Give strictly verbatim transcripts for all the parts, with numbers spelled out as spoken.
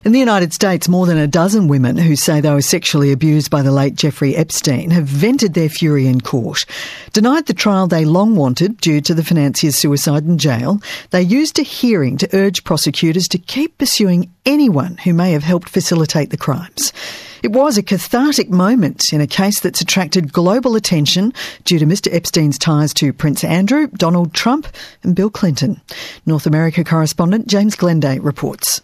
In the United States, more than a dozen women who say they were sexually abused by the late Jeffrey Epstein have vented their fury in court. Denied the trial they long wanted due to the financier's suicide in jail, they used a hearing to urge prosecutors to keep pursuing anyone who may have helped facilitate the crimes. It was a cathartic moment in a case that's attracted global attention due to Mister Epstein's ties to Prince Andrew, Donald Trump and Bill Clinton. North America correspondent James Glenday reports.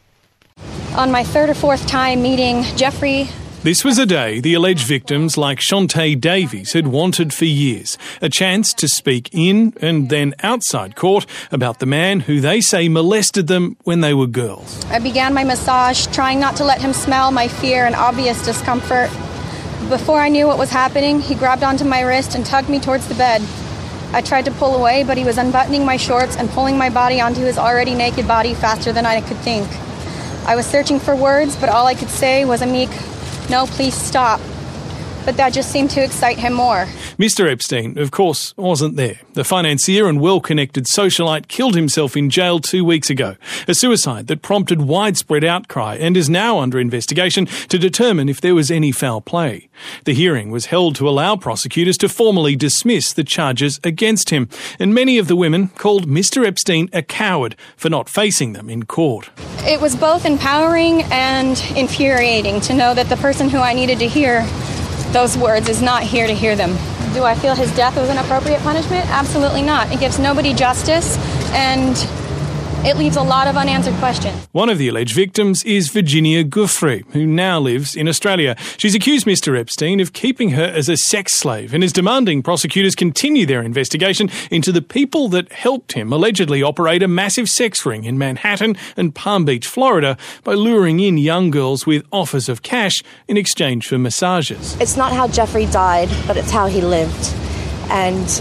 On my third or fourth time meeting Jeffrey... This was a day the alleged victims like Shantae Davies had wanted for years, a chance to speak in and then outside court about the man who they say molested them when they were girls. I began my massage, trying not to let him smell my fear and obvious discomfort. Before I knew what was happening, he grabbed onto my wrist and tugged me towards the bed. I tried to pull away, but he was unbuttoning my shorts and pulling my body onto his already naked body faster than I could think. I was searching for words, but all I could say was a meek, "No, please stop." But that just seemed to excite him more. Mister Epstein, of course, wasn't there. The financier and well-connected socialite killed himself in jail two weeks ago, a suicide that prompted widespread outcry and is now under investigation to determine if there was any foul play. The hearing was held to allow prosecutors to formally dismiss the charges against him, and many of the women called Mister Epstein a coward for not facing them in court. It was both empowering and infuriating to know that the person who I needed to hear those words is not here to hear them. Do I feel his death was an appropriate punishment? Absolutely not. It gives nobody justice, and it leaves a lot of unanswered questions. One of the alleged victims is Virginia Giuffre, who now lives in Australia. She's accused Mister Epstein of keeping her as a sex slave and is demanding prosecutors continue their investigation into the people that helped him allegedly operate a massive sex ring in Manhattan and Palm Beach, Florida, by luring in young girls with offers of cash in exchange for massages. It's not how Jeffrey died, but it's how he lived. And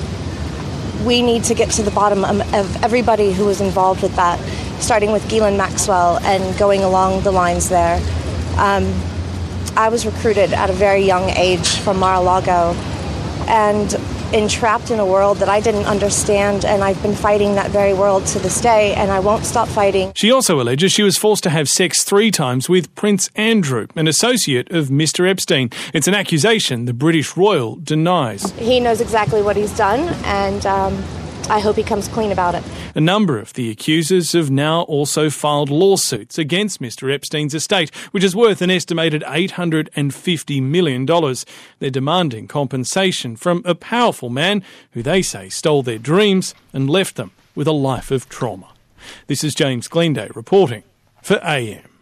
we need to get to the bottom of everybody who was involved with that, starting with Ghislaine Maxwell and going along the lines there. Um, I was recruited at a very young age from Mar-a-Lago and entrapped in a world that I didn't understand, and I've been fighting that very world to this day, and I won't stop fighting. She also alleges she was forced to have sex three times with Prince Andrew, an associate of Mister Epstein. It's an accusation the British royal denies. He knows exactly what he's done, and um, I hope he comes clean about it. A number of the accusers have now also filed lawsuits against Mister Epstein's estate, which is worth an estimated eight hundred fifty million dollars. They're demanding compensation from a powerful man who they say stole their dreams and left them with a life of trauma. This is James Glenday reporting for A M.